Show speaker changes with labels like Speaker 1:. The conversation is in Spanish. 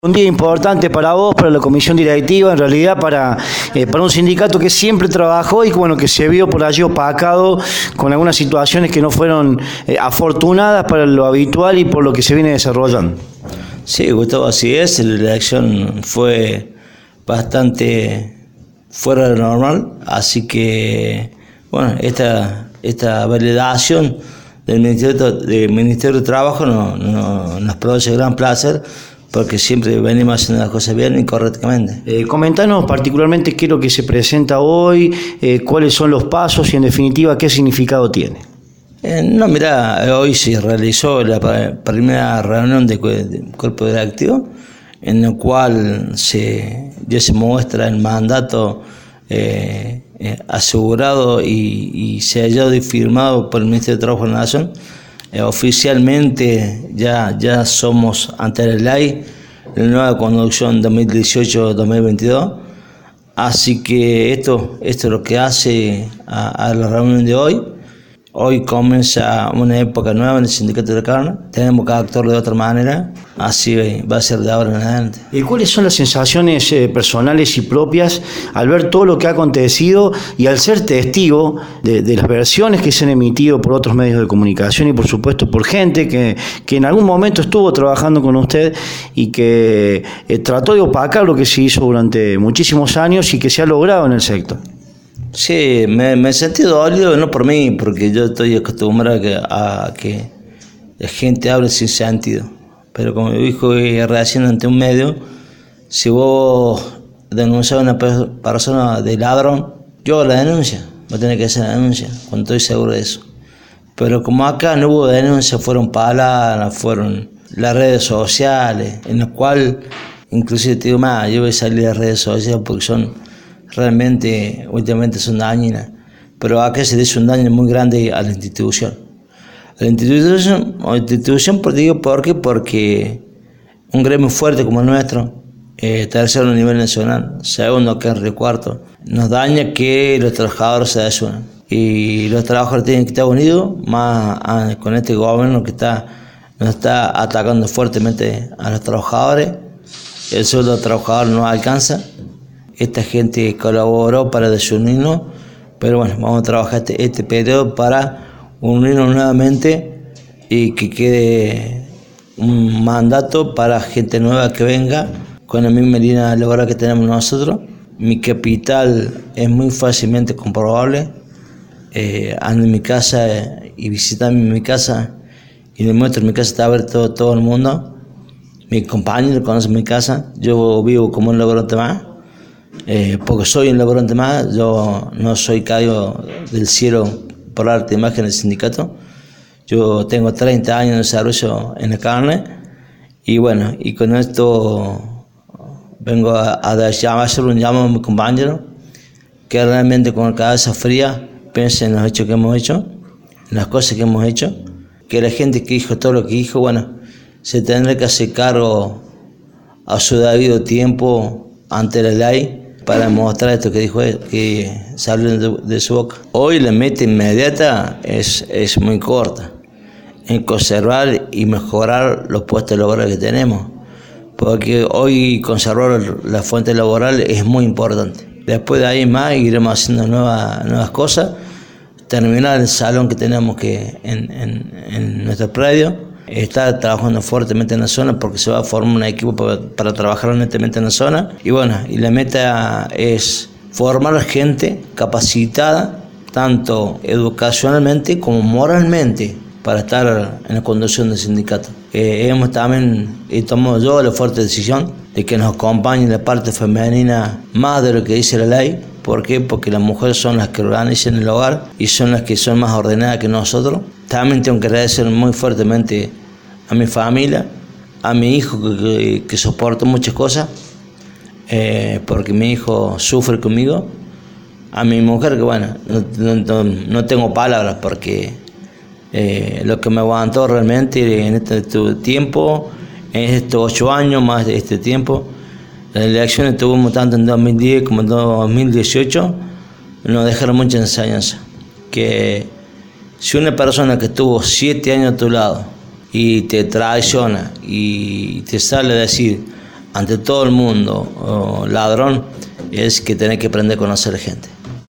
Speaker 1: Un día importante para vos, para la comisión directiva, en realidad para un sindicato que siempre trabajó y bueno, que se vio por allí opacado con algunas situaciones que no fueron afortunadas para lo habitual y por lo que se viene desarrollando.
Speaker 2: Sí, Gustavo, así es. La elección fue bastante fuera de lo normal, así que bueno, esta validación del Ministerio de Trabajo nos produce gran placer, porque siempre venimos haciendo las cosas bien y correctamente.
Speaker 1: Comentanos particularmente qué es lo que se presenta hoy, cuáles son los pasos y en definitiva qué significado tiene.
Speaker 2: Mira, hoy se realizó la primera reunión del cuerpo directivo, en la cual ya se muestra el mandato asegurado y sellado y firmado por el Ministerio de Trabajo de la Nación. Oficialmente ya somos ante la ley la nueva conducción 2018-2022, así que esto es lo que hace a la reunión de hoy. Hoy comienza una época nueva en el Sindicato de la Carne, tenemos que actuar de otra manera, así va a ser de ahora en adelante.
Speaker 1: ¿Y cuáles son las sensaciones personales y propias al ver todo lo que ha acontecido y al ser testigo de las versiones que se han emitido por otros medios de comunicación y por supuesto por gente que en algún momento estuvo trabajando con usted y que trató de opacar lo que se hizo durante muchísimos años y que se ha logrado en el sector?
Speaker 2: Sí, me he sentido dolido, no por mí, porque yo estoy acostumbrado a que la gente hable sin sentido. Pero como dijo recién ante un medio, si vos denuncias a una persona de ladrón, yo la denuncio, vos tenés que hacer la denuncia, cuando estoy seguro de eso. Pero como acá no hubo denuncia, fueron palabras, fueron las redes sociales, en las cuales, inclusive te digo más, yo voy a salir de las redes sociales porque realmente, últimamente son dañinas, pero acá se dice un daño muy grande a la institución. A la institución, ¿por qué? Porque un gremio fuerte como el nuestro, tercero a nivel nacional, segundo acá en Río Cuarto, nos daña que los trabajadores se desunan. Y los trabajadores tienen que estar unidos, más con este gobierno que nos está atacando fuertemente a los trabajadores. El sueldo del trabajador no alcanza. Esta gente colaboró para desunirnos, pero bueno, vamos a trabajar este periodo para unirnos nuevamente y que quede un mandato para gente nueva que venga con la misma línea laboral que tenemos nosotros. Mi capital es muy fácilmente comprobable. Ando en mi casa y visitan mi casa y le muestro mi casa, está abierto todo el mundo. Mis compañeros conocen mi casa, yo vivo como un laborante más. Porque soy un laborante más, yo no soy caído del cielo por arte de imagen del sindicato. Yo tengo 30 años de servicio en la carne y bueno, y con esto vengo a hacer un llamado a mis compañeros que realmente con la cabeza fría piensen en los hechos que hemos hecho, en las cosas que hemos hecho, que la gente que dijo todo lo que dijo, bueno, se tendrá que hacer cargo a su debido tiempo ante la ley para mostrar esto que dijo él, que salió de su boca. Hoy la meta inmediata es muy corta, en conservar y mejorar los puestos laborales que tenemos, porque hoy conservar la fuente laboral es muy importante. Después de ahí más iremos haciendo nuevas cosas, terminar el salón que tenemos en nuestro predio, está trabajando fuertemente en la zona porque se va a formar un equipo para trabajar netamente en la zona y bueno, y la meta es formar gente capacitada tanto educacionalmente como moralmente para estar en la conducción del sindicato. Hemos también tomado yo la fuerte decisión de que nos acompañe la parte femenina más de lo que dice la ley. ¿Por qué? Porque las mujeres son las que organizan el hogar y son las que son más ordenadas que nosotros. También tengo que agradecer muy fuertemente a mi familia, a mi hijo que soporta muchas cosas, porque mi hijo sufre conmigo, a mi mujer que bueno, no tengo palabras porque lo que me aguantó realmente en este tiempo, en estos 8 años más de este tiempo. Las elecciones tuvimos tanto en 2010 como en 2018, nos dejaron mucha enseñanza. Que si una persona que estuvo 7 años a tu lado y te traiciona y te sale a decir ante todo el mundo, ladrón, es que tenés que aprender a conocer gente.